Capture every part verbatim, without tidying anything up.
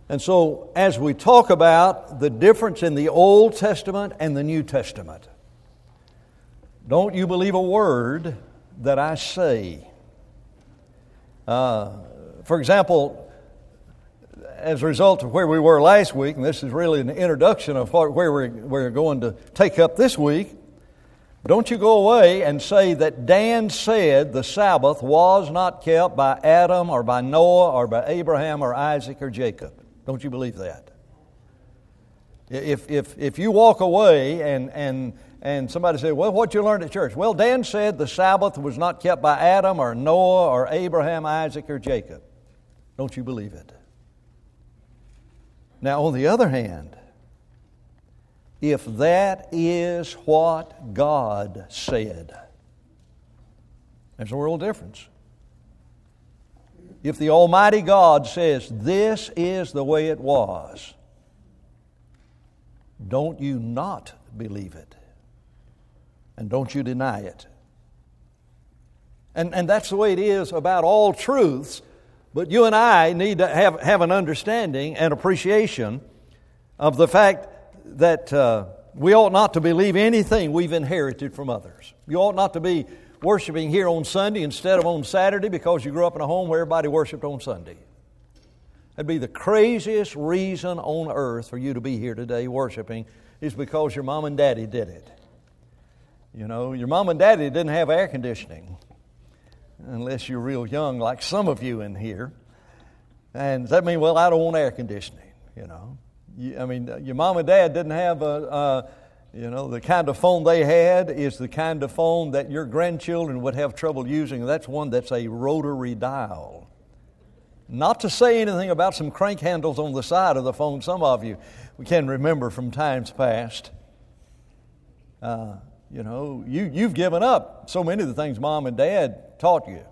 And so, as we talk about the difference in the Old Testament and the New Testament, don't you believe a word that I say. Uh, for example, as a result of where we were last week, and this is really an introduction of what, where we're, we're going to take up this week, don't you go away and say that Dan said the Sabbath was not kept by Adam or by Noah or by Abraham or Isaac or Jacob. Don't you believe that? If if if you walk away and and and somebody says, well, what you learned at church? Well, Dan said the Sabbath was not kept by Adam or Noah or Abraham, Isaac or Jacob. Don't you believe it? Now, on the other hand, if that is what God said, there's a world difference. If the Almighty God says this is the way it was, don't you not believe it? And don't you deny it? And, and that's the way it is about all truths, but you and I need to have, have an understanding and appreciation of the fact that uh, we ought not to believe anything we've inherited from others. You ought not to be worshiping here on Sunday instead of on Saturday because you grew up in a home where everybody worshiped on Sunday. That'd be the craziest reason on earth for you to be here today worshiping is because your mom and daddy did it. You know, your mom and daddy didn't have air conditioning unless you're real young like some of you in here. And does that mean, well, I don't want air conditioning, you know. I mean, your mom and dad didn't have a, a, you know, the kind of phone they had is the kind of phone that your grandchildren would have trouble using. That's one that's a rotary dial. Not to say anything about some crank handles on the side of the phone. Some of you we can remember from times past. Uh, you know, you, you've given up so many of the things mom and dad taught you.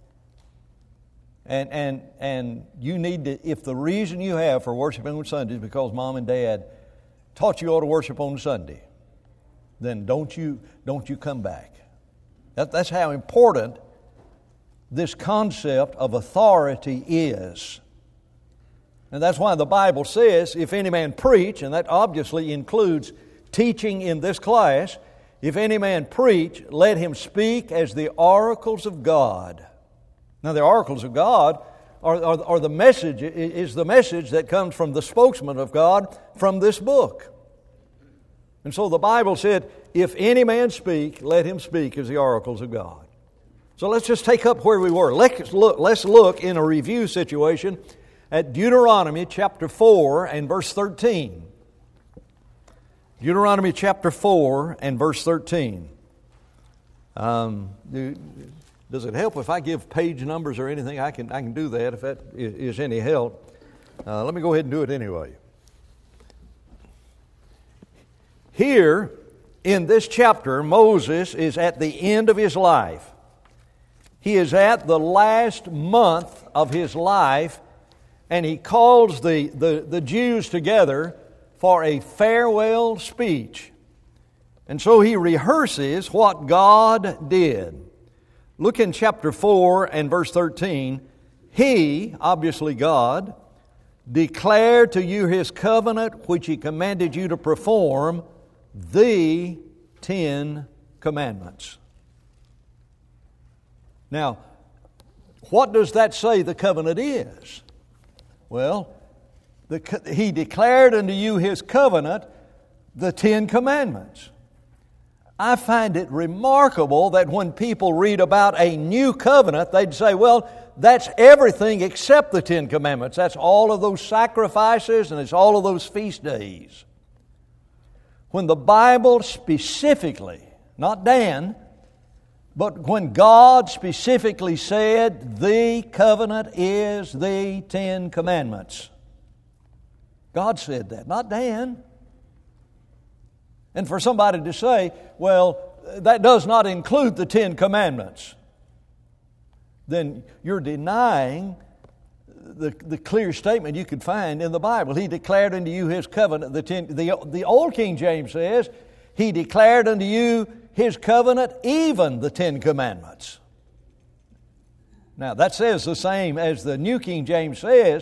And and and you need to, if the reason you have for worshiping on Sunday is because mom and dad taught you ought to worship on Sunday, then don't you don't you come back. That, that's how important this concept of authority is. And that's why the Bible says, if any man preach, and that obviously includes teaching in this class, if any man preach, let him speak as the oracles of God. Now, the oracles of God are, are, are the message, is the message that comes from the spokesman of God from this book. And so the Bible said, if any man speak, let him speak as the oracles of God. So let's just take up where we were. Let's look, let's look in a review situation at Deuteronomy chapter four and verse thirteen. Deuteronomy chapter four and verse thirteen. Um, does it help if I give page numbers or anything? I can I can do that if that is any help. Uh, let me go ahead and do it anyway. Here in this chapter, Moses is at the end of his life. He is at the last month of his life, and he calls the, the, the Jews together for a farewell speech. And so he rehearses what God did. Look in chapter four and verse thirteen. He, obviously God, declared to you His covenant which He commanded you to perform, the Ten Commandments. Now, what does that say the covenant is? Well, the, He declared unto you His covenant, the Ten Commandments. I find it remarkable that when people read about a new covenant, they'd say, well, that's everything except the Ten Commandments. That's all of those sacrifices and it's all of those feast days. When the Bible specifically, not Dan, but when God specifically said the covenant is the Ten Commandments. God said that, not Dan. And for somebody to say, well, that does not include the Ten Commandments, then you're denying the, the clear statement you could find in the Bible. He declared unto you His covenant. The, ten, the, the Old King James says, He declared unto you His covenant, even the Ten Commandments. Now, that says the same as the New King James says,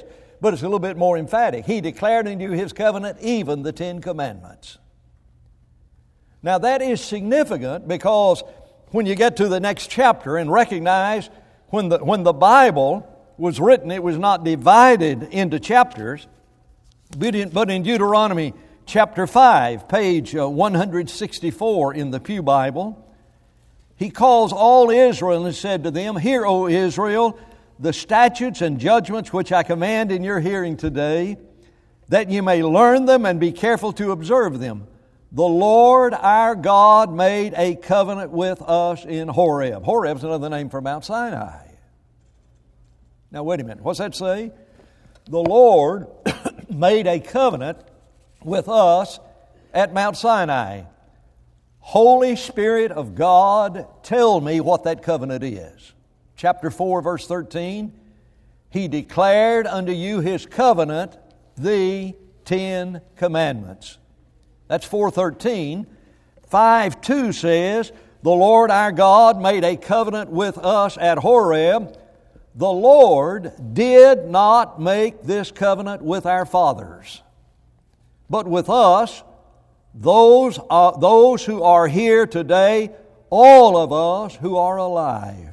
but it's a little bit more emphatic. He declared unto you His covenant, even the Ten Commandments. Now that is significant because when you get to the next chapter and recognize when the, when the Bible was written, it was not divided into chapters, but in, but in Deuteronomy chapter five, page uh, one sixty-four in the Pew Bible, He calls all Israel and said to them, Hear, O Israel, the statutes and judgments which I command in your hearing today, that you may learn them and be careful to observe them. The Lord our God made a covenant with us in Horeb. Horeb is another name for Mount Sinai. Now wait a minute, what's that say? The Lord made a covenant with us at Mount Sinai. Holy Spirit of God, tell me what that covenant is. Chapter four, verse thirteen, He declared unto you His covenant, the Ten Commandments. That's four thirteen. five two says, The Lord our God made a covenant with us at Horeb. The Lord did not make this covenant with our fathers, but with us, those, uh, those who are here today, all of us who are alive.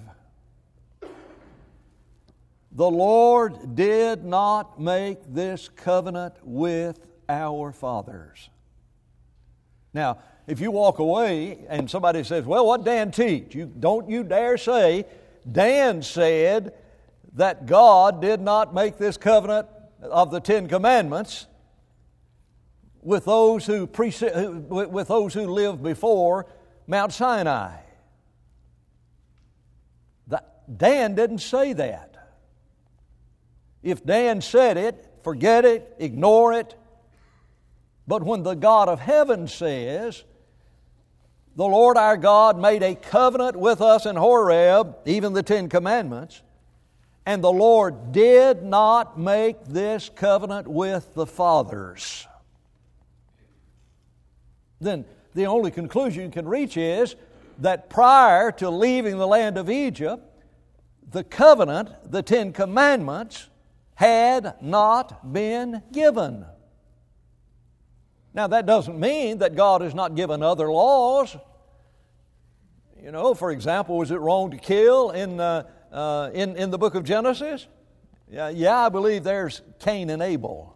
The Lord did not make this covenant with our fathers. Now, if you walk away and somebody says, well, what did Dan teach? You, don't you dare say, Dan said that God did not make this covenant of the Ten Commandments with those who, pre- with those who lived before Mount Sinai. That, Dan didn't say that. If Dan said it, forget it, ignore it. But when the God of heaven says, the Lord our God made a covenant with us in Horeb, even the Ten Commandments, and the Lord did not make this covenant with the fathers, then the only conclusion you can reach is that prior to leaving the land of Egypt, the covenant, the Ten Commandments, had not been given. Now that doesn't mean that God has not given other laws. You know, for example, was it wrong to kill in uh, uh, in in the book of Genesis? Yeah, yeah, I believe there's Cain and Abel.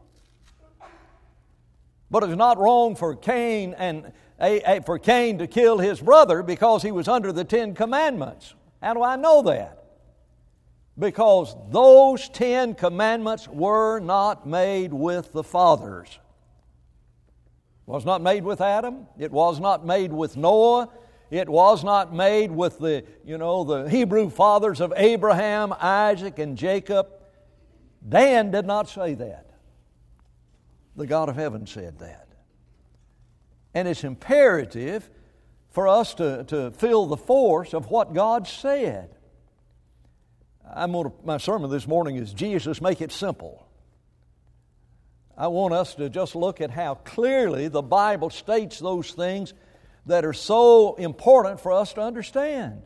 But it's not wrong for Cain and a, a, for Cain to kill his brother because he was under the Ten Commandments. How do I know that? Because those Ten Commandments were not made with the fathers. It was not made with Adam. It was not made with Noah. It was not made with the, you know, the Hebrew fathers of Abraham, Isaac, and Jacob. Dan did not say that. The God of heaven said that. And it's imperative for us to, to feel the force of what God said. I'm going to, my sermon this morning is Jesus, Make It Simple. I want us to just look at how clearly the Bible states those things that are so important for us to understand.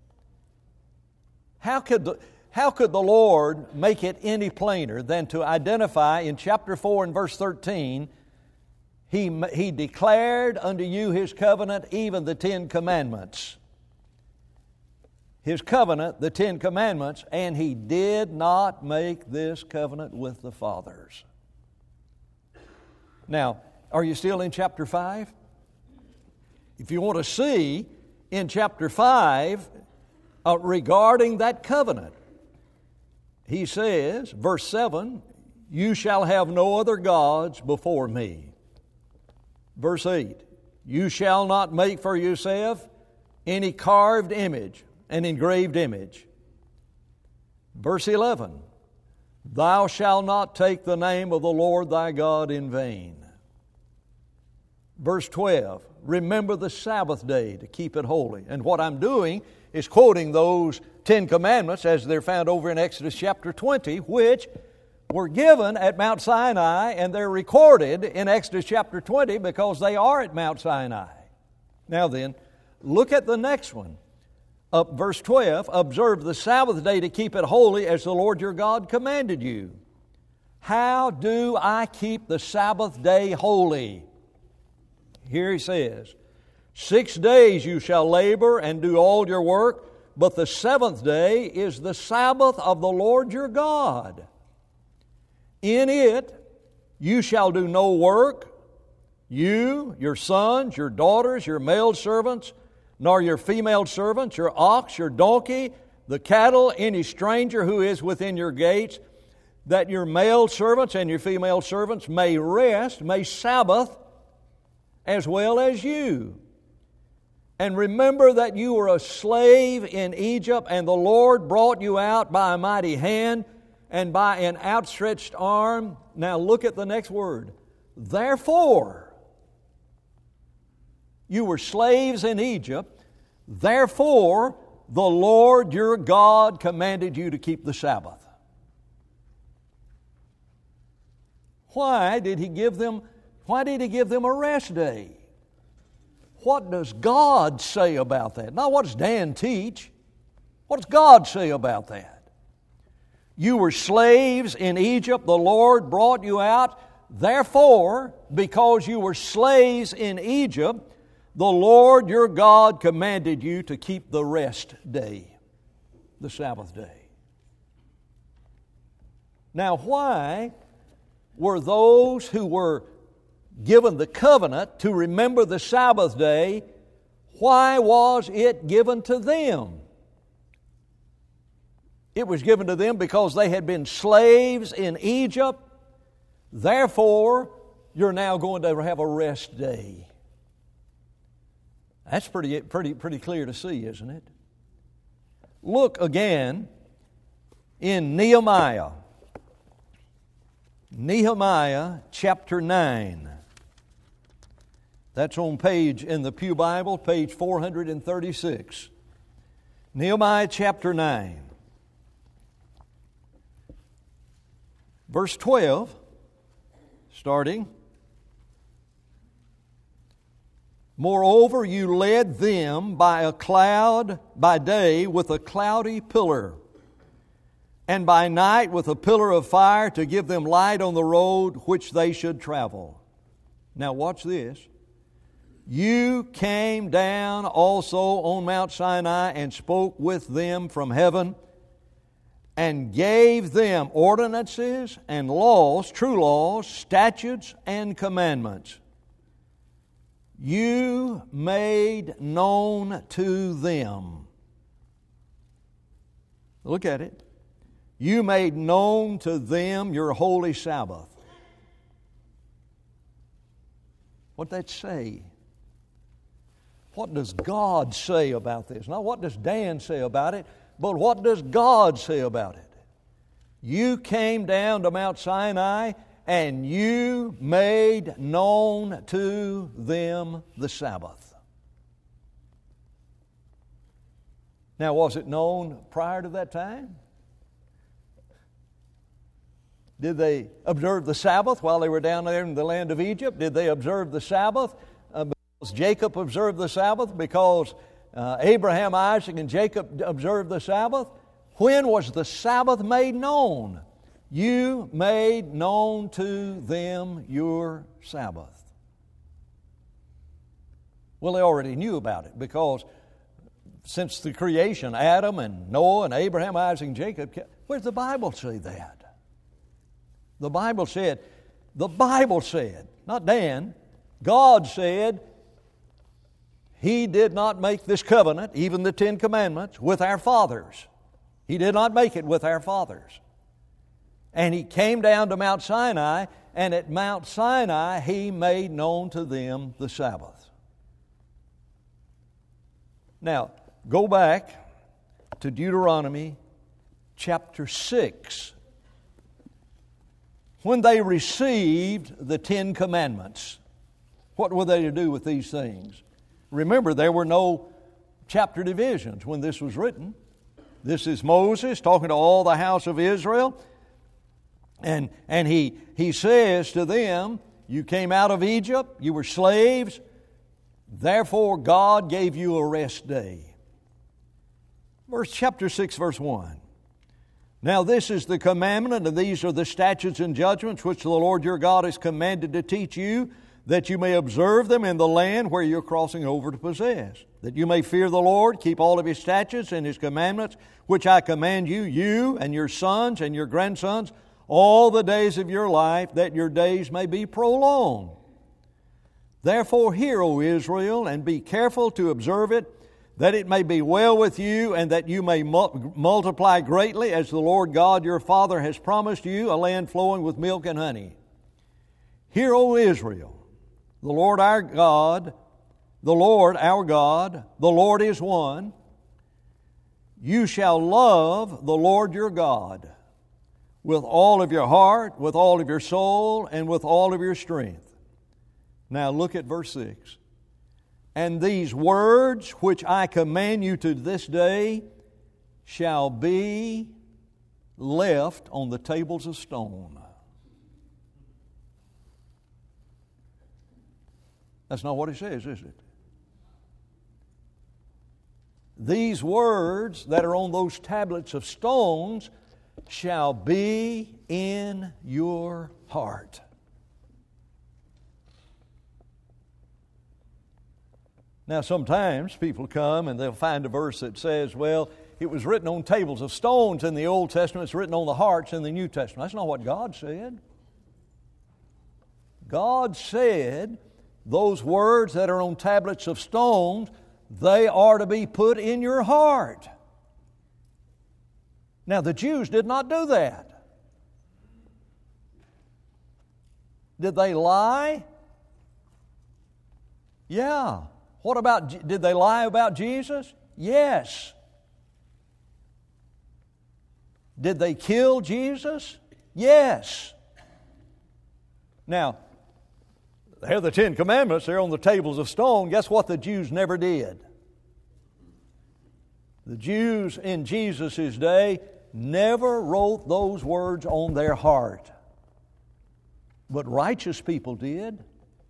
How could the, how could the Lord make it any plainer than to identify in chapter four and verse thirteen, He, he declared unto you His covenant, even the Ten Commandments. His covenant, the Ten Commandments, and He did not make this covenant with the fathers. Now, are you still in chapter five? If you want to see in chapter five uh, regarding that covenant, he says, verse seven, you shall have no other gods before me. Verse eight, you shall not make for yourself any carved image, an engraved image. Verse eleven, thou shalt not take the name of the Lord thy God in vain. Verse twelve, remember the Sabbath day to keep it holy. And what I'm doing is quoting those Ten Commandments as they're found over in Exodus chapter twenty, which were given at Mount Sinai, and they're recorded in Exodus chapter twenty because they are at Mount Sinai. Now then, look at the next one. Up verse twelve, observe the Sabbath day to keep it holy as the Lord your God commanded you. How do I keep the Sabbath day holy? Here he says, Six days you shall labor and do all your work, but the seventh day is the Sabbath of the Lord your God. In it you shall do no work, you, your sons, your daughters, your male servants, nor your female servants, your ox, your donkey, the cattle, any stranger who is within your gates, that your male servants and your female servants may rest, may Sabbath, as well as you. And remember that you were a slave in Egypt, and the Lord brought you out by a mighty hand and by an outstretched arm. Now look at the next word. Therefore, you were slaves in Egypt. Therefore, the Lord your God commanded you to keep the Sabbath. Why did He give them, why did He give them a rest day? What does God say about that? Not what does Dan teach. What does God say about that? You were slaves in Egypt. The Lord brought you out. Therefore, because you were slaves in Egypt, the Lord your God commanded you to keep the rest day, the Sabbath day. Now, why were those who were given the covenant to remember the Sabbath day, why was it given to them? It was given to them because they had been slaves in Egypt. Therefore, you're now going to have a rest day. That's pretty, pretty, pretty clear to see, isn't it? Look again in Nehemiah. Nehemiah chapter nine. That's on page, in the Pew Bible, page four thirty-six. Nehemiah chapter nine. Verse twelve, starting. Moreover, you led them by a cloud by day with a cloudy pillar, and by night with a pillar of fire to give them light on the road which they should travel. Now watch this. You came down also on Mount Sinai and spoke with them from heaven and gave them ordinances and laws, true laws, statutes and commandments. You made known to them. Look at it. You made known to them your holy Sabbath. What'd that say? What does God say about this? Not what does Dan say about it, but what does God say about it? You came down to Mount Sinai and you made known to them the Sabbath. Now, was it known prior to that time? Did they observe the Sabbath while they were down there in the land of Egypt? Did they observe the Sabbath uh, because Jacob observed the Sabbath? Because uh, Abraham, Isaac, and Jacob observed the Sabbath? When was the Sabbath made known? You made known to them your Sabbath. Well, they already knew about it because since the creation, Adam and Noah and Abraham, Isaac, and Jacob, where does the Bible say that? The Bible said, the Bible said, not Dan, God said, He did not make this covenant, even the Ten Commandments, with our fathers. He did not make it with our fathers. And He came down to Mount Sinai, and at Mount Sinai He made known to them the Sabbath. Now, go back to Deuteronomy chapter six. When they received the Ten Commandments, what were they to do with these things? Remember, there were no chapter divisions when this was written. This is Moses talking to all the house of Israel. And, and he, he says to them, you came out of Egypt, you were slaves, therefore God gave you a rest day. Verse chapter six, verse one. Now this is the commandment, and these are the statutes and judgments which the Lord your God has commanded to teach you, that you may observe them in the land where you're crossing over to possess, that you may fear the Lord, keep all of His statutes and His commandments, which I command you, you and your sons and your grandsons, all the days of your life, that your days may be prolonged. Therefore hear, O Israel, and be careful to observe it, that it may be well with you, and that you may mul- multiply greatly, as the Lord God your Father has promised you, a land flowing with milk and honey. Hear, O Israel, the Lord our God, the Lord our God, the Lord is one. You shall love the Lord your God with all of your heart, with all of your soul, and with all of your strength. Now look at verse six. And these words which I command you to this day shall be left on the tables of stone. That's not what it says, is it? These words that are on those tablets of stones shall be in your heart. Now, sometimes people come and they'll find a verse that says, well, it was written on tables of stones in the Old Testament, it's written on the hearts in the New Testament. That's not what God said. God said those words that are on tablets of stones, they are to be put in your heart. Now, the Jews did not do that. Did they lie? Yeah. What about, did they lie about Jesus? Yes. Did they kill Jesus? Yes. Now, they have the Ten Commandments, they're on the tables of stone. Guess what the Jews never did? The Jews in Jesus' day never wrote those words on their heart. But righteous people did.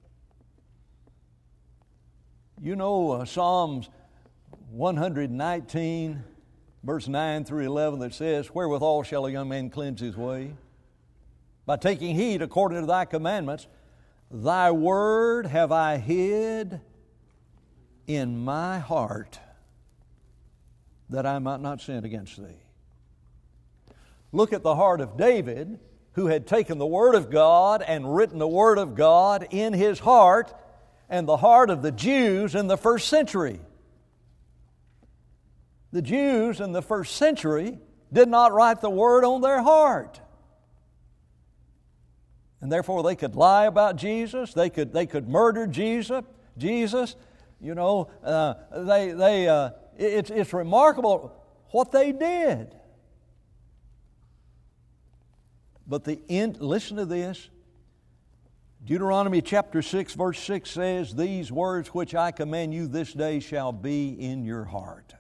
You know uh, Psalms one nineteen, verse nine through eleven, that says, wherewithal shall a young man cleanse his way? By taking heed according to thy commandments. Thy word have I hid in my heart, that I might not sin against thee. Look at the heart of David, who had taken the Word of God and written the Word of God in his heart, and the heart of the Jews in the first century. The Jews in the first century did not write the Word on their heart. And therefore they could lie about Jesus. They could, they could murder Jesus. Jesus, you know, uh, they, they, uh, it's, it's remarkable what they did. But the end, listen to this. Deuteronomy chapter six, verse six says, these words which I command you this day shall be in your heart.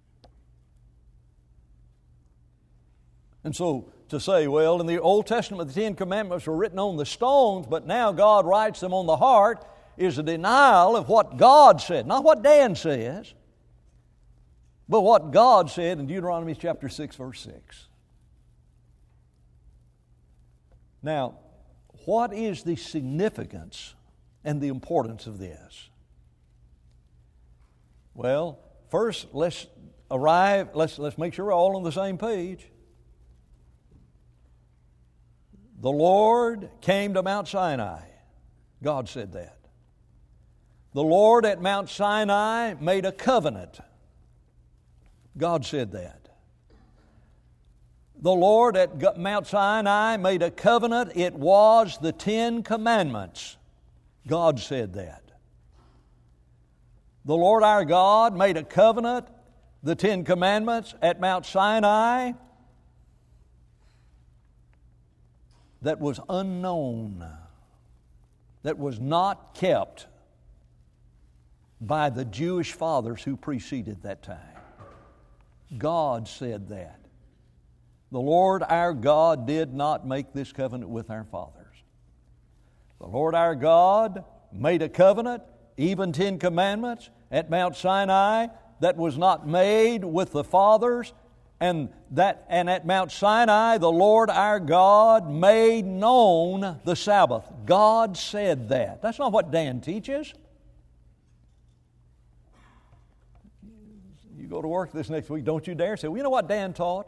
And so to say, well, in the Old Testament the Ten Commandments were written on the stones, but now God writes them on the heart, is a denial of what God said. Not what Dan says, but what God said in Deuteronomy chapter six, verse six. Now, what is the significance and the importance of this? Well, first let's arrive, let's, let's make sure we're all on the same page. The Lord came to Mount Sinai. God said that. The Lord at Mount Sinai made a covenant. God said that. The Lord at Mount Sinai made a covenant. It was the Ten Commandments. God said that. The Lord our God made a covenant, the Ten Commandments, at Mount Sinai that was unknown, that was not kept by the Jewish fathers who preceded that time. God said that. The Lord our God did not make this covenant with our fathers. The Lord our God made a covenant, even Ten Commandments, at Mount Sinai that was not made with the fathers, And that and at Mount Sinai, the Lord our God made known the Sabbath. God said that. That's not what Dan teaches. You go to work this next week, don't you dare say, well, you know what Dan taught?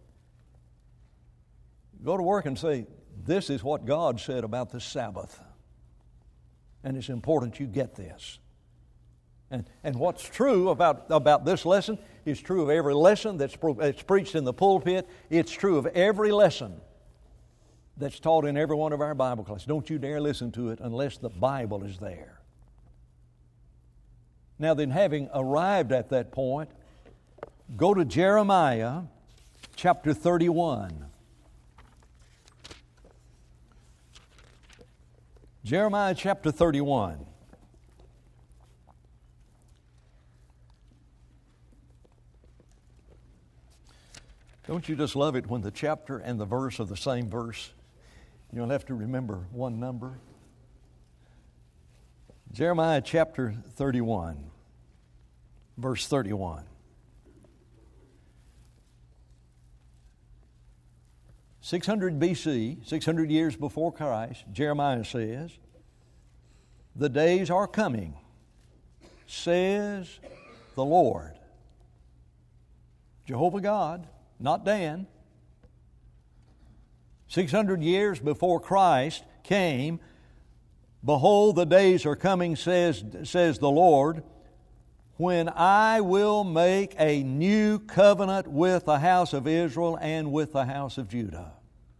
Go to work and say, this is what God said about the Sabbath. And it's important you get this. And, and what's true about, about this lesson is true of every lesson that's, that's preached in the pulpit. It's true of every lesson that's taught in every one of our Bible classes. Don't you dare listen to it unless the Bible is there. Now then, having arrived at that point, go to Jeremiah chapter thirty-one. Jeremiah chapter thirty-one. Don't you just love it when the chapter and the verse are the same verse? You don't have to remember one number. Jeremiah chapter thirty-one, verse thirty-one. six hundred B C, six hundred years before Christ, Jeremiah says, the days are coming, says the Lord. Jehovah God, not Dan. six hundred years before Christ came, behold, the days are coming, says, says the Lord, when I will make a new covenant with the house of Israel and with the house of Judah.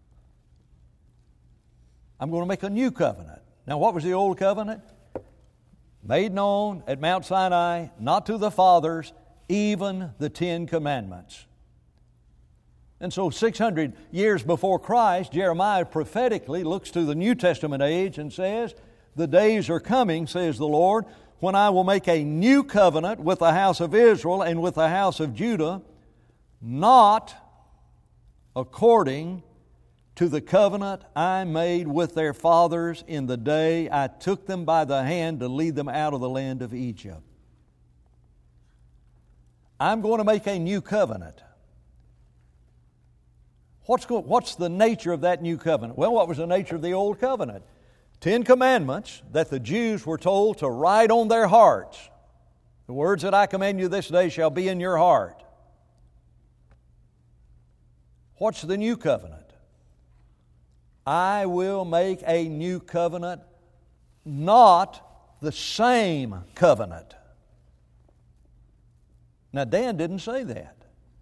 I'm going to make a new covenant. Now, what was the old covenant? Made known at Mount Sinai, not to the fathers, even the Ten Commandments. And so six hundred years before Christ, Jeremiah prophetically looks to the New Testament age and says, the days are coming, says the Lord, when I will make a new covenant with the house of Israel and with the house of Judah, not according to the covenant I made with their fathers in the day I took them by the hand to lead them out of the land of Egypt. I'm going to make a new covenant. What's, go, what's the nature of that new covenant? Well, what was the nature of the old covenant? Ten commandments that the Jews were told to write on their hearts. The words that I command you this day shall be in your heart. What's the new covenant? I will make a new covenant, not the same covenant. Now, Dan didn't say that.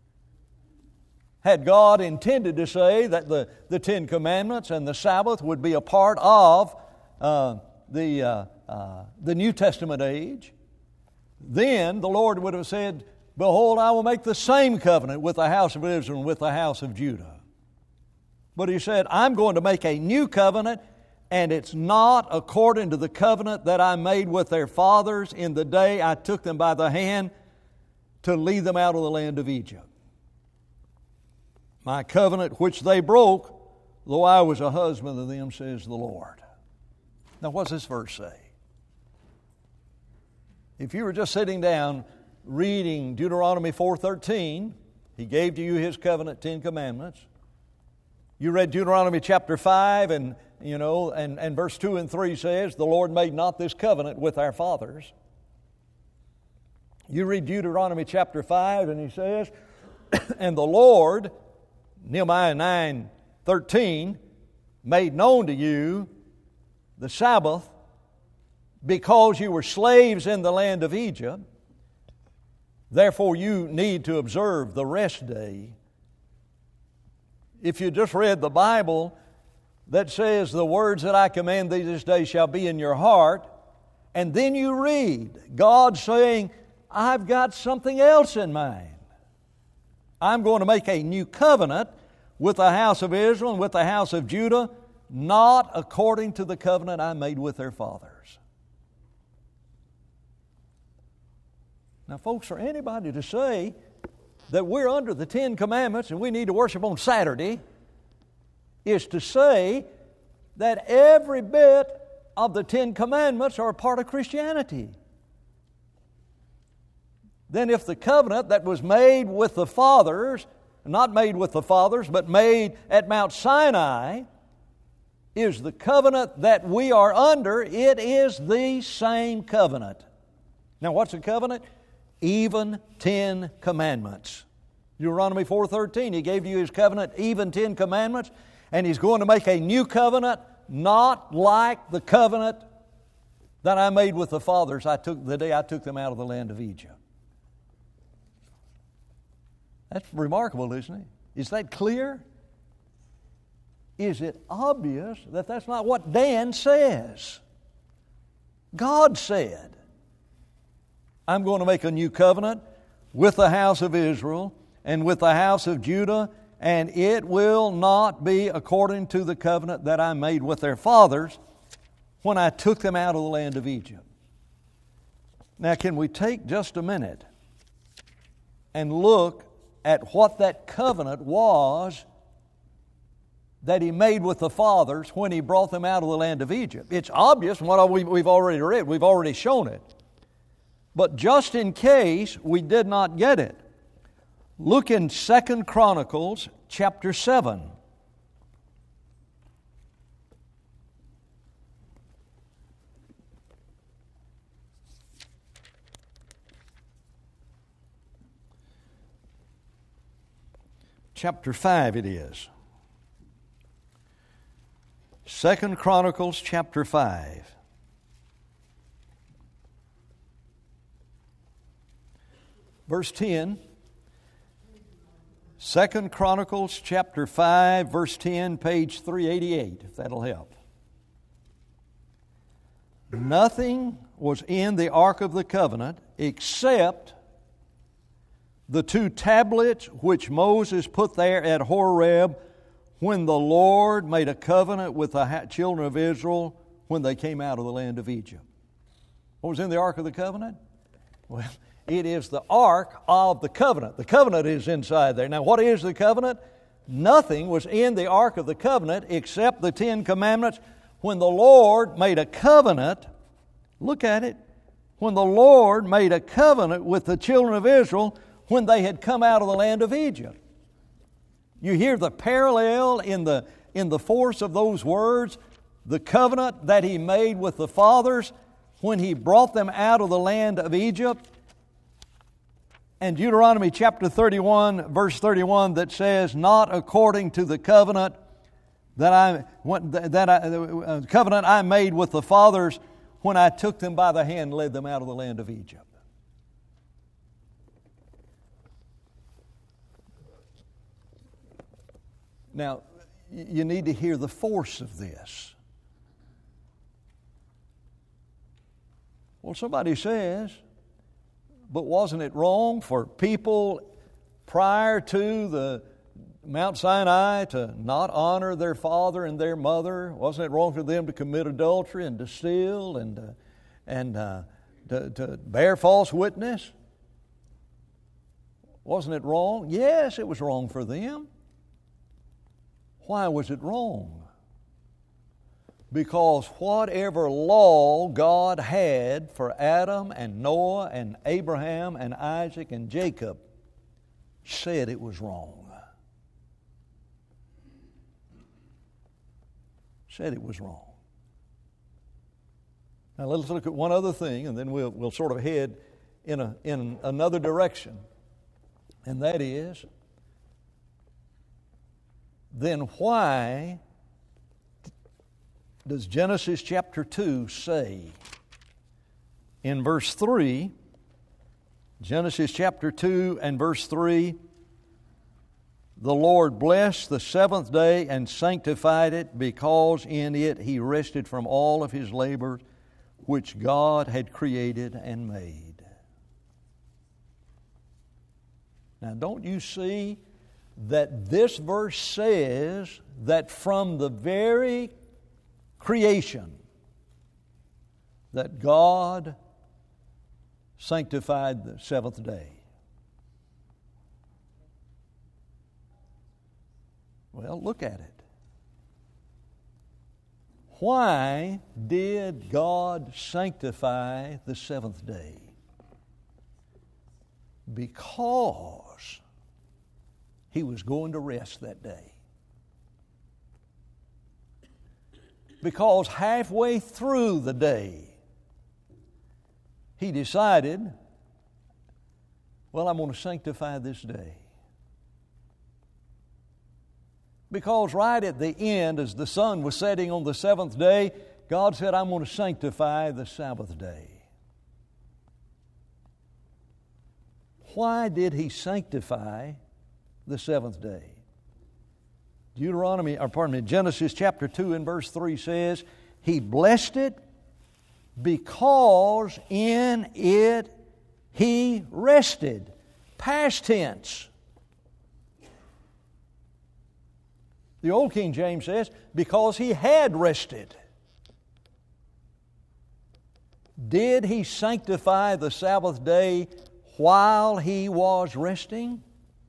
Had God intended to say that the, the Ten Commandments and the Sabbath would be a part of uh, the, uh, uh, the New Testament age, then the Lord would have said, behold, I will make the same covenant with the house of Israel and with the house of Judah. But He said, I'm going to make a new covenant, and it's not according to the covenant that I made with their fathers in the day I took them by the hand to lead them out of the land of Egypt. My covenant which they broke, though I was a husband of them, says the Lord. Now, what's this verse say? If you were just sitting down reading Deuteronomy four thirteen, He gave to you His covenant, Ten Commandments. You read Deuteronomy chapter five, and you know, and, and verse two and three says, the Lord made not this covenant with our fathers. You read Deuteronomy chapter five, and He says, and the Lord, Nehemiah nine thirteen, made known to you the Sabbath because you were slaves in the land of Egypt. Therefore you need to observe the rest day. If you just read the Bible that says the words that I command thee this day shall be in your heart, and then you read God saying, I've got something else in mind. I'm going to make a new covenant with the house of Israel and with the house of Judah, not according to the covenant I made with their fathers. Now, folks, for anybody to say that we're under the Ten Commandments and we need to worship on Saturday is to say that every bit of the Ten Commandments are a part of Christianity. Then if the covenant that was made with the fathers not made with the fathers, but made at Mount Sinai, is the covenant that we are under. It is the same covenant. Now, what's a covenant? Even Ten Commandments. Deuteronomy four thirteen, He gave you His covenant, even Ten Commandments, and He's going to make a new covenant, not like the covenant that I made with the fathers I took the day I took them out of the land of Egypt. That's remarkable, isn't it? Is that clear? Is it obvious that that's not what Dan says? God said, I'm going to make a new covenant with the house of Israel and with the house of Judah, and it will not be according to the covenant that I made with their fathers when I took them out of the land of Egypt. Now, can we take just a minute and look at what that covenant was that He made with the fathers when He brought them out of the land of Egypt? It's obvious from what we've already read. We've already shown it. But just in case we did not get it, look in Second Chronicles chapter seven. Chapter five it is. Second Chronicles chapter five. Verse ten. Second Chronicles chapter five, verse ten, page three eighty-eight, if that'll help. Nothing was in the Ark of the Covenant except the two tablets which Moses put there at Horeb when the Lord made a covenant with the children of Israel when they came out of the land of Egypt. What was in the Ark of the Covenant? Well, it is the Ark of the Covenant. The covenant is inside there. Now, what is the covenant? Nothing was in the Ark of the Covenant except the Ten Commandments when the Lord made a covenant. Look at it. When the Lord made a covenant with the children of Israel when they had come out of the land of Egypt. You hear the parallel in the, in the force of those words. The covenant that He made with the fathers when He brought them out of the land of Egypt. And Deuteronomy chapter thirty-one, verse thirty-one, that says, not according to the covenant that I, that I, the covenant I made with the fathers when I took them by the hand and led them out of the land of Egypt. Now, you need to hear the force of this. Well, somebody says, but wasn't it wrong for people prior to the Mount Sinai to not honor their father and their mother? Wasn't it wrong for them to commit adultery and to steal and to, and uh, to, to bear false witness? Wasn't it wrong? Yes, it was wrong for them. Why was it wrong? Because whatever law God had for Adam and Noah and Abraham and Isaac and Jacob said it was wrong. Said it was wrong. Now let's look at one other thing, and then we'll, we'll sort of head in, a, in another direction. And that is, then why does Genesis chapter two say in verse three, Genesis chapter two and verse three, the Lord blessed the seventh day and sanctified it, because in it He rested from all of His labor which God had created and made. Now, don't you see that this verse says that from the very creation that God sanctified the seventh day? Well, look at it. Why did God sanctify the seventh day? Because He was going to rest that day. Because halfway through the day, He decided, well, I'm going to sanctify this day. Because right at the end, as the sun was setting on the seventh day, God said, I'm going to sanctify the Sabbath day. Why did He sanctify the seventh day? Deuteronomy, or pardon me, Genesis chapter two and verse three says, He blessed it because in it He rested. Past tense. The Old King James says, because He had rested. Did He sanctify the Sabbath day while He was resting?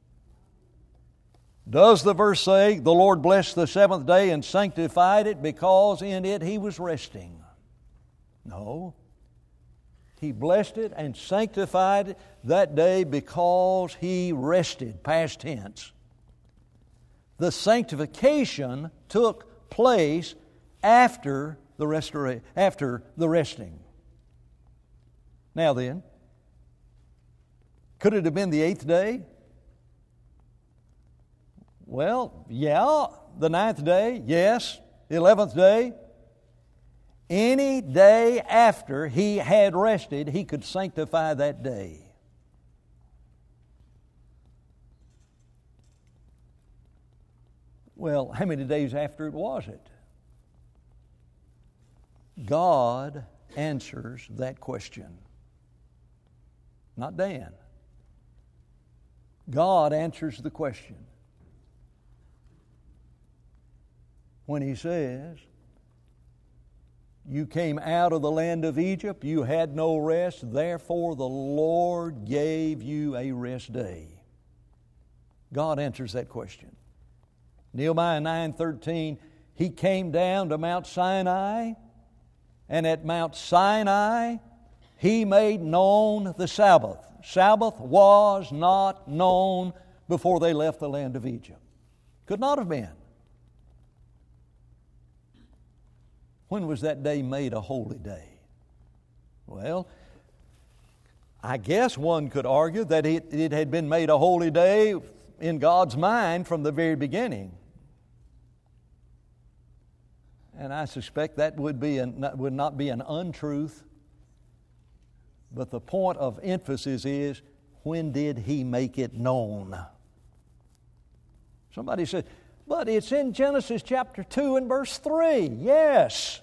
Does the verse say, the Lord blessed the seventh day and sanctified it because in it He was resting? No. He blessed it and sanctified it that day because He rested, past tense. The sanctification took place after the restora- after the resting. Now then, could it have been the eighth day? Well, yeah. The ninth day, yes. The eleventh day. Any day after He had rested, He could sanctify that day. Well, how many days after it was it? God answers that question. Not Dan. God answers the question. When He says, you came out of the land of Egypt, you had no rest, therefore the Lord gave you a rest day. God answers that question. Nehemiah nine thirteen, He came down to Mount Sinai, and at Mount Sinai He made known the Sabbath. Sabbath was not known before they left the land of Egypt. Could not have been. When was that day made a holy day? Well, I guess one could argue that it, it had been made a holy day in God's mind from the very beginning. And I suspect that would be an, would not be an untruth. But the point of emphasis is, when did He make it known? Somebody said, but it's in Genesis chapter two and verse three. Yes.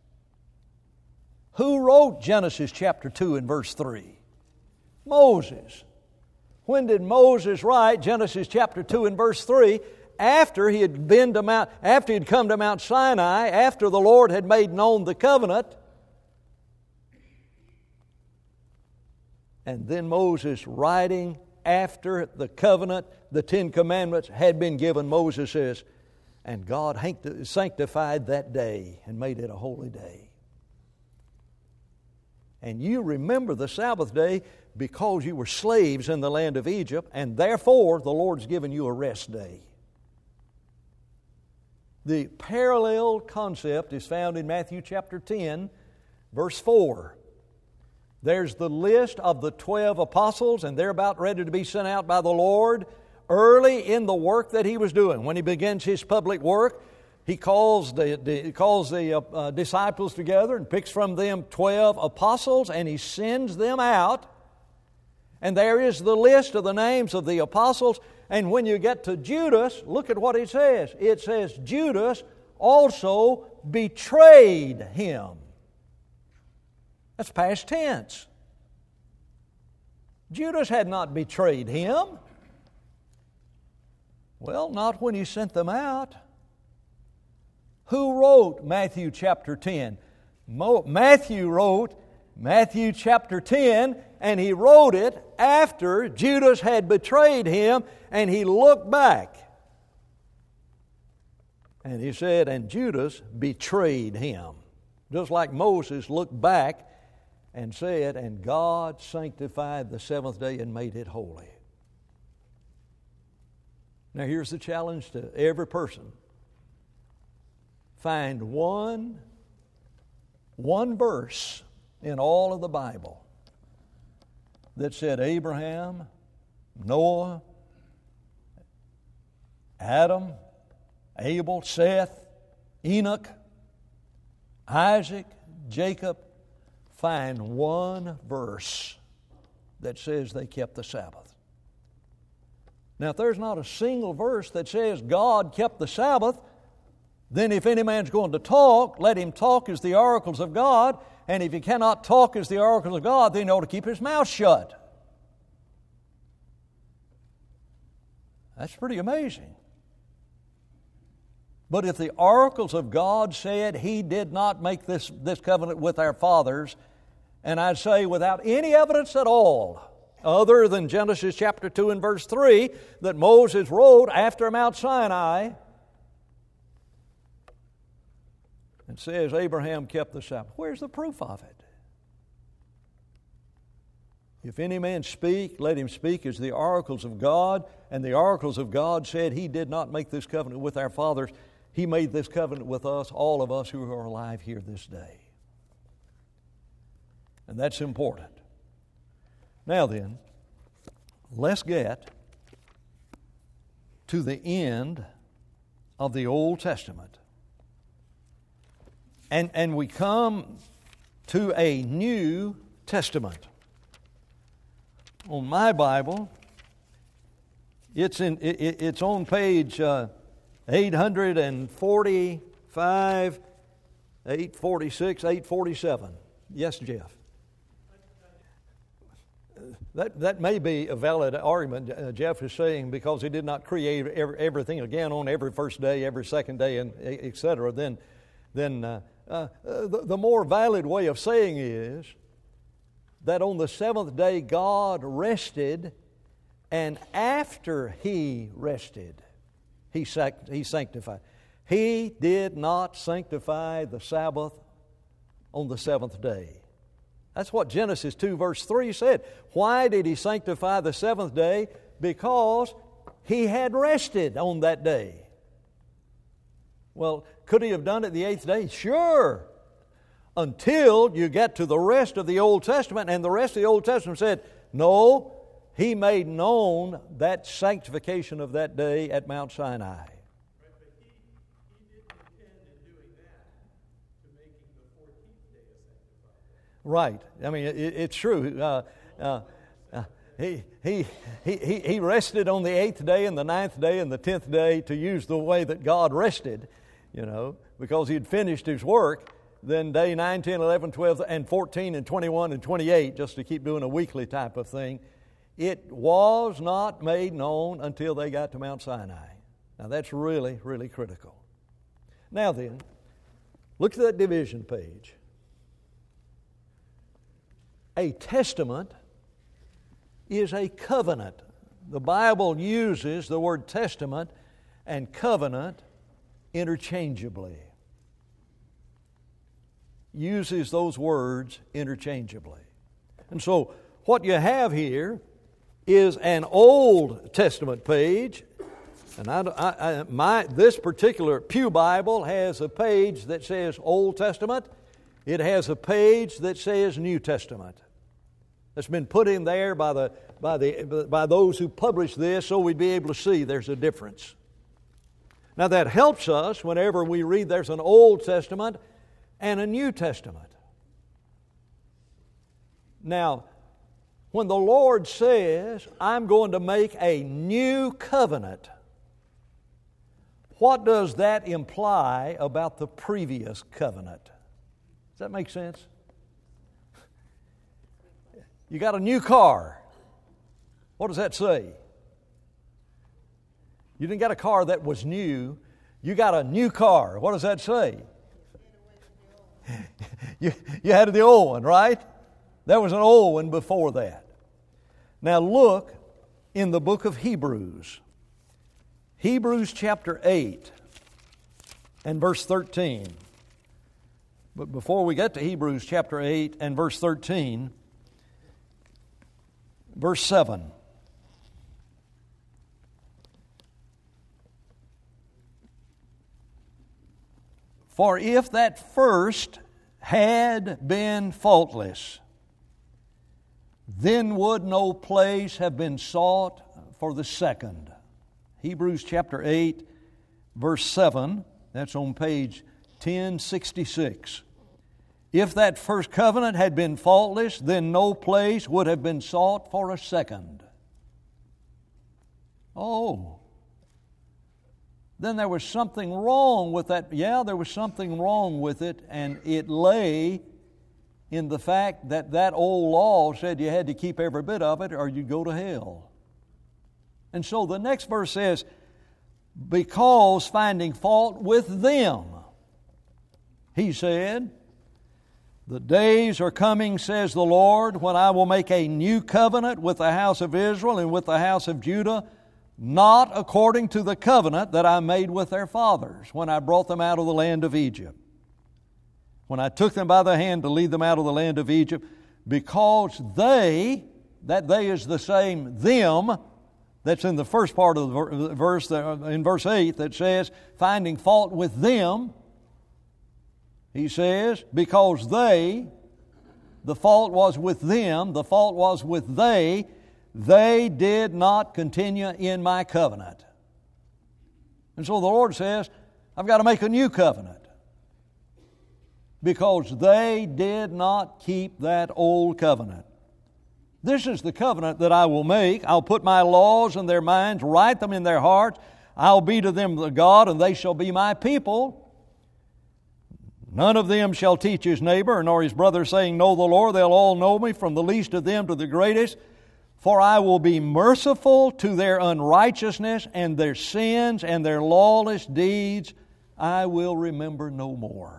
Who wrote Genesis chapter two and verse three? Moses. When did Moses write Genesis chapter two and verse three? After he had been to Mount, after he had come to Mount Sinai, after the Lord had made known the covenant. And then Moses, writing after the covenant, the Ten Commandments had been given, Moses says, and God sanctified that day and made it a holy day. And you remember the Sabbath day because you were slaves in the land of Egypt, and therefore the Lord's given you a rest day. The parallel concept is found in Matthew chapter ten, verse four. There's the list of the twelve apostles, and they're about ready to be sent out by the Lord early in the work that He was doing. When He begins His public work, He calls the, the, he calls the uh, uh, disciples together and picks from them twelve apostles, and He sends them out. And there is the list of the names of the apostles. And when you get to Judas, look at what it says. It says, Judas also betrayed Him. That's past tense. Judas had not betrayed Him. Well, not when He sent them out. Who wrote Matthew chapter ten? Mo- Matthew wrote Matthew chapter ten, and he wrote it after Judas had betrayed him, and he looked back. And he said, and Judas betrayed him. Just like Moses looked back and said, and God sanctified the seventh day and made it holy. Now here's the challenge to every person. Find one, one verse in all of the Bible that said Abraham, Noah, Adam, Abel, Seth, Enoch, Isaac, Jacob. Find one verse that says they kept the Sabbath. Now, if there's not a single verse that says God kept the Sabbath, then if any man's going to talk, let him talk as the oracles of God. And if he cannot talk as the oracles of God, then he ought to keep his mouth shut. That's pretty amazing. But if the oracles of God said He did not make this, this covenant with our fathers, and I'd say without any evidence at all, other than Genesis chapter two and verse three, that Moses wrote after Mount Sinai, and says Abraham kept the Sabbath. Where's the proof of it? If any man speak, let him speak as the oracles of God. And the oracles of God said He did not make this covenant with our fathers. He made this covenant with us, all of us who are alive here this day. And that's important. Now then, let's get to the end of the Old Testament. And, and we come to a New Testament. On my Bible, it's in it, it's on page uh, eight forty-five, eight forty-six, eight forty-seven. Yes, Jeff. That that may be a valid argument. Uh, Jeff is saying because He did not create every, everything again on every first day, every second day, and et cetera. Then, then uh, uh, the, the more valid way of saying is that on the seventh day God rested, and after He rested, He, sac- he sanctified. He did not sanctify the Sabbath on the seventh day. That's what Genesis two verse three said. Why did He sanctify the seventh day? Because He had rested on that day. Well, could He have done it the eighth day? Sure. Until you get to the rest of the Old Testament, and the rest of the Old Testament said, no, He made known that sanctification of that day at Mount Sinai. Right, but he, he didn't intend in doing that to making the fourteenth day a sanctified day. Right. I mean, it, it's true. Uh, uh, uh, he, he, he, he rested on the eighth day and the ninth day and the tenth day to use the way that God rested, you know, because He had finished His work. Then day nine, ten, eleven, twelve, and fourteen, and twenty-one, and twenty-eight, just to keep doing a weekly type of thing. It was not made known until they got to Mount Sinai. Now that's really, really critical. Now then, look at that division page. A testament is a covenant. The Bible uses the word testament and covenant interchangeably. Uses those words interchangeably. And so what you have here is an Old Testament page. And I, I, I, my, this particular Pew Bible has a page that says Old Testament. It has a page that says New Testament. That's been put in there by, the, by, the, by those who published this so we'd be able to see there's a difference. Now that helps us whenever we read there's an Old Testament and a New Testament. Now, when the Lord says, I'm going to make a new covenant, what does that imply about the previous covenant? Does that make sense? You got a new car. What does that say? You didn't get a car that was new. You got a new car. What does that say? you, you had the old one, right? There was an old one before that. Now look in the book of Hebrews. Hebrews chapter eight and verse thirteen. But before we get to Hebrews chapter eight and verse thirteen, verse seven. For if that first had been faultless, then would no place have been sought for the second. Hebrews chapter eight, verse seven, that's on page ten sixty-six. If that first covenant had been faultless, then no place would have been sought for a second. Oh, then there was something wrong with that. Yeah, there was something wrong with it, and it lay in the fact that that old law said you had to keep every bit of it or you'd go to hell. And so the next verse says, because finding fault with them, he said, the days are coming, says the Lord, when I will make a new covenant with the house of Israel and with the house of Judah, not according to the covenant that I made with their fathers when I brought them out of the land of Egypt. When I took them by the hand to lead them out of the land of Egypt, because they, that they is the same them, that's in the first part of the verse, in verse eight, that says, finding fault with them, he says, because they, the fault was with them, the fault was with they, they did not continue in my covenant. And so the Lord says, I've got to make a new covenant. Because they did not keep that old covenant. This is the covenant that I will make. I'll put my laws in their minds, write them in their hearts. I'll be to them the God, and they shall be my people. None of them shall teach his neighbor, nor his brother, saying, Know the Lord. They'll all know me, from the least of them to the greatest. For I will be merciful to their unrighteousness, and their sins and their lawless deeds I will remember no more.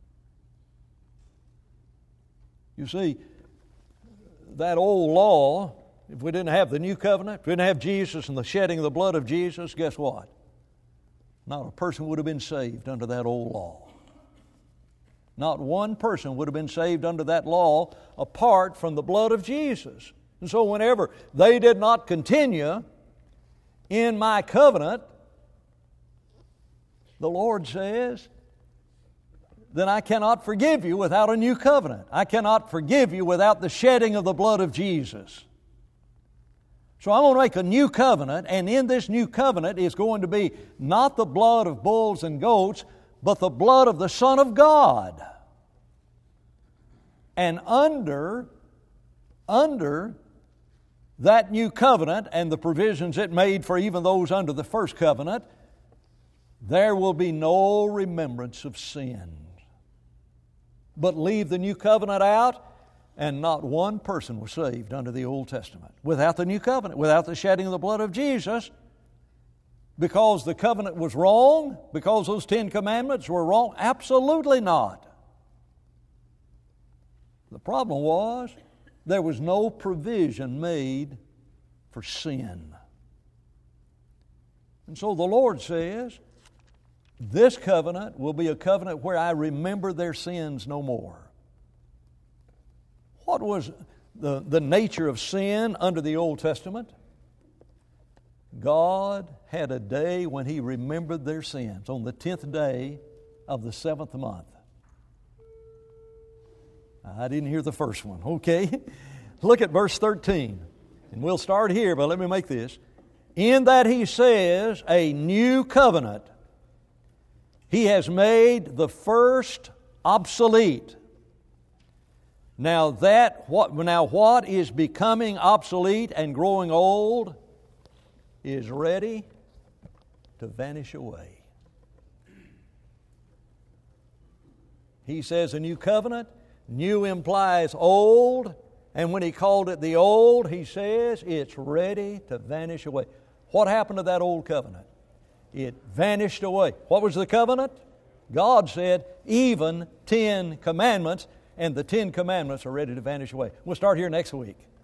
You see, that old law, if we didn't have the new covenant, if we didn't have Jesus and the shedding of the blood of Jesus, guess what? Not a person would have been saved under that old law. Not one person would have been saved under that law apart from the blood of Jesus. And so whenever they did not continue in my covenant, the Lord says, then I cannot forgive you without a new covenant. I cannot forgive you without the shedding of the blood of Jesus. So I'm going to make a new covenant, and in this new covenant is going to be not the blood of bulls and goats, but the blood of the Son of God. And under, under that new covenant and the provisions it made for even those under the first covenant, there will be no remembrance of sin. But leave the new covenant out, and not one person was saved under the Old Testament without the new covenant, without the shedding of the blood of Jesus, because the covenant was wrong, because those Ten Commandments were wrong. Absolutely not. The problem was there was no provision made for sin. And so the Lord says, this covenant will be a covenant where I remember their sins no more. What was the, the nature of sin under the Old Testament? God had a day when He remembered their sins, on the tenth day of the seventh month. I didn't hear the first one. Okay. Look at verse thirteen. And we'll start here, but let me make this. In that He says, a new covenant, He has made the first obsolete. Now that what now what is becoming obsolete and growing old is ready to vanish away. He says a new covenant. New implies old, and when He called it the old, He says it's ready to vanish away. What happened to that old covenant? It vanished away. What was the covenant? God said, even Ten Commandments, and the Ten Commandments are ready to vanish away. We'll start here next week.